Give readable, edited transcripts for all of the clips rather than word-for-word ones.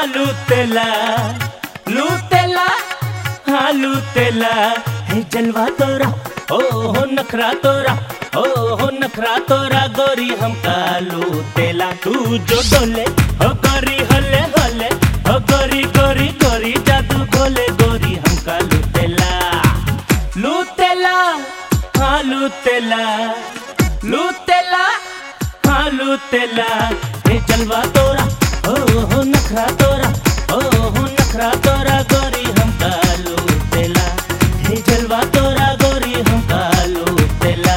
लूटेला लूटेला हाँ लूटेला है जलवा तोरा ओ हो नखरा तोरा ओ हो नखरा तोरा गोरी हमका लूटेला तू जो डोले हो गोरी हले हले हो गोरी गोरी गोरी जादू गोले गोरी हमका लूटेला लूटेला हाँ लूटेला लूटेला हाँ लूटेला हे जलवा तोरा ओ हो नखरा तोरा ओ हो नखरा तोरा गोरी हमका लूटेला हे जलवा तोरा गोरी हमका लूटेला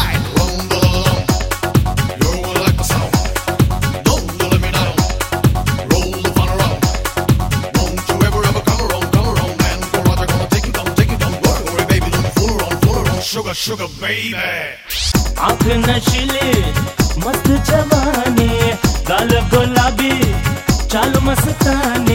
Sugar, sugar, baby. आँख नशीली मस्त जवानी गाल गुलाबी चाल मस्तानी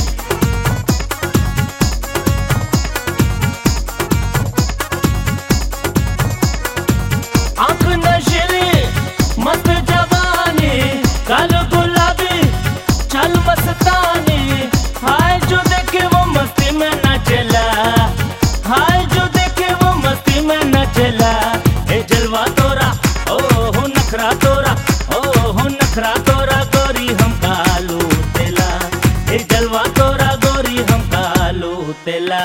आँख नशीली मस्त जवानी गाल गुलाबी चाल मस्तानी हाय जो देखे वो मस्ती में नाचेला हाय जो देखे वो मस्ती में नाचेला हे जलवा तोरा ओ हो नखरा तोरा ओ हो नखरा तोरा गोरी हमका लूटेला हे जलवा तोरा गोरी हमका लूटेला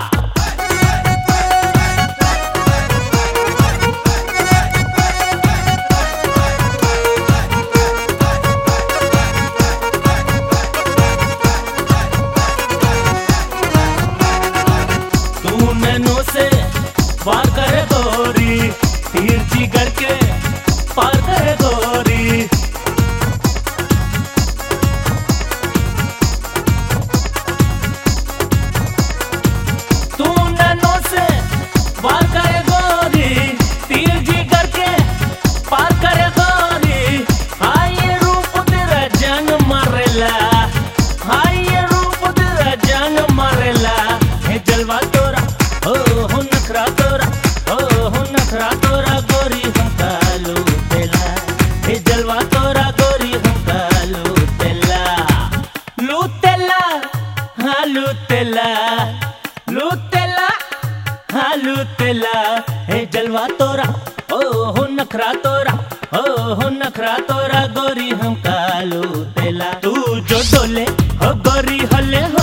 तू नैनो से वार करे गोरी तीर जिगर के पार करे गोरी तू नैनो से वार करे गोरी तीर जिगर के पार करे गोरी हाय ये रूप तेरा जान मारेला हाय ये रूप तेरा जान मारेला हे जलवा तोरा ओ हो नखरा तोरा ओ हो नखरा तोरा गोरी हमका लूटेला हे जलवा तोरा गोरी हमका लूटेला लूटेला हाँ लूटेला लूटेला हाँ लूटेला हे जलवा तोरा ओ हो नखरा तोरा ओ हो नखरा तोरा गोरी हमका लूटेला तू जो डोले हो गोरी हले हो